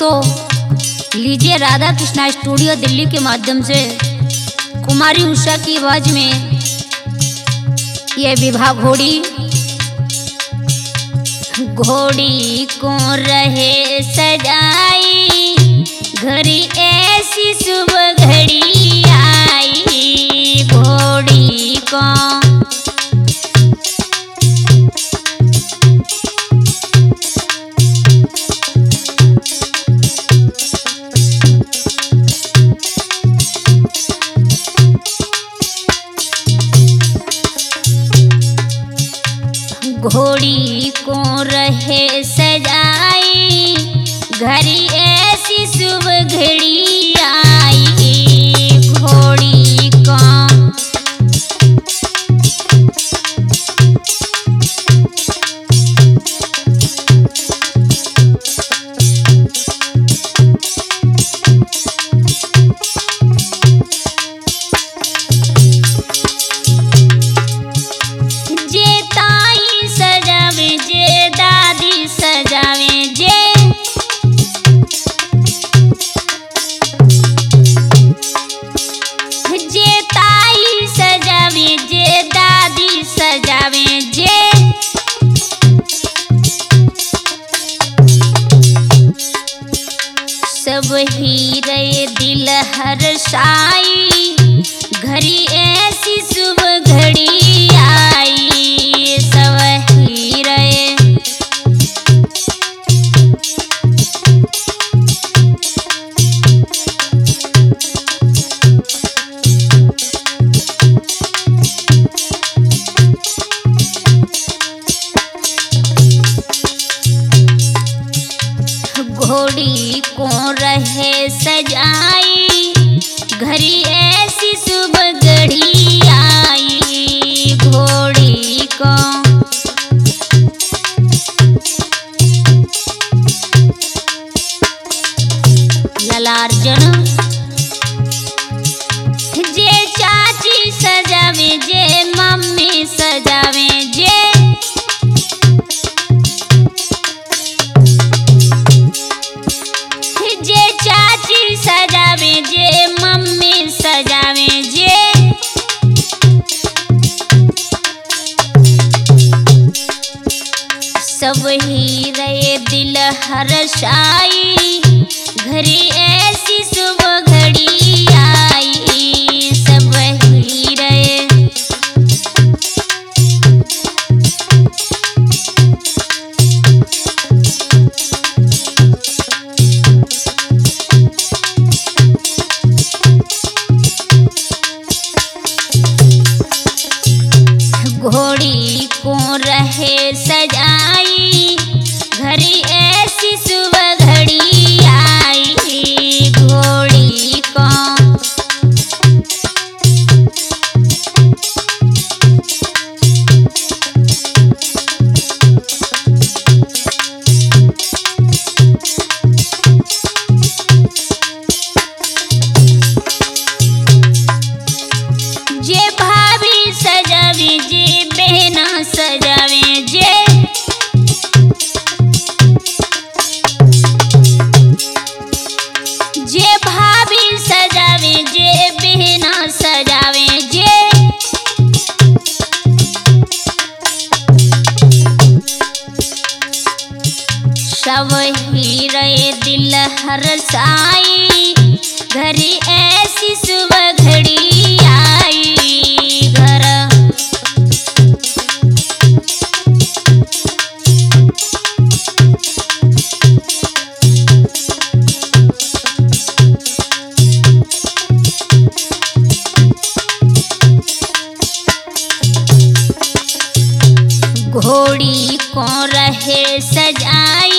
भक्तों, लीजिए राधा कृष्णा स्टूडियो दिल्ली के माध्यम से कुमारी उषा की आवाज में ये विवाह घोड़ी। घोड़ी को रहे सजाई, घड़ी ऐसी सुबह घड़ी आई। घोड़ी को घोड़ी को रहे सजाई, घड़ी ऐसी सुबह घड़ी आई। घोड़ी को सब हीरे दिल हर्षाई, घड़ी ऐसी सुबह घड़ी आई। सब हीरे घोड़ी को रहे सजाई, घड़ी ऐसी सुबह घड़ी आई। घोड़ी को ललार्जन जे चाची सजावे, जे मम्मी सजावे, जे चाची सजावे, जे मम्मी सजावे, जे सब हीरे दिल हर्षाई, घड़ी ऐसी सुबह घड़ी आई। सब हीरे घोड़ी को रहे सजाई, घड़ी ऐसी सुबह घड़ी आई। घोड़ी को जे भाभी सजावे, जे बहना सजावे, जे भाभी सजावे, जे बहना सजावे, जे सब हीरे दिल हर्षाई, घड़ी ऐसी सुबह घड़ी आई। घर घोड़ी को रहे सजाई,